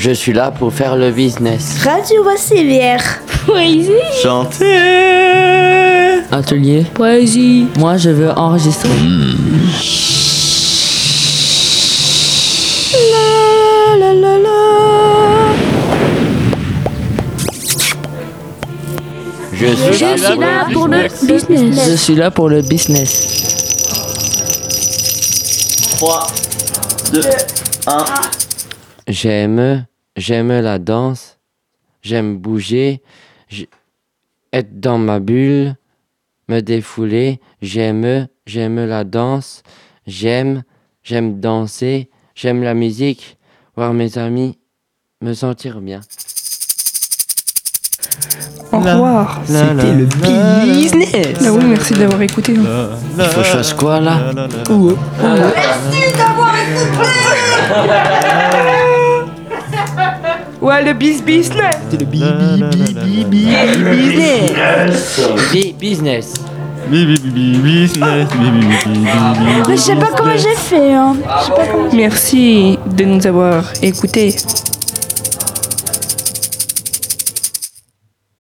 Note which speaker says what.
Speaker 1: Je suis là pour faire le business.
Speaker 2: Radio Vassilière.
Speaker 3: Poésie.
Speaker 4: Chanter.
Speaker 5: Atelier.
Speaker 3: Poésie.
Speaker 5: Moi, je veux enregistrer.
Speaker 2: La la la la.
Speaker 1: Je suis
Speaker 3: Je suis là pour le business.
Speaker 5: Je suis là pour le business.
Speaker 4: 3, 2, 1.
Speaker 1: J'aime la danse. J'aime bouger. Être dans ma bulle. Me défouler. J'aime la danse. J'aime danser. J'aime la musique. Voir mes amis. Me sentir bien.
Speaker 6: Au revoir.
Speaker 5: C'était le business.
Speaker 6: Ah oui, merci d'avoir écouté.
Speaker 1: Il faut chose quoi là?
Speaker 6: Ouais, le business.
Speaker 5: C'était le business.
Speaker 1: Business.
Speaker 2: Mais je sais pas comment j'ai fait. Hein.
Speaker 6: Merci de nous avoir écoutés.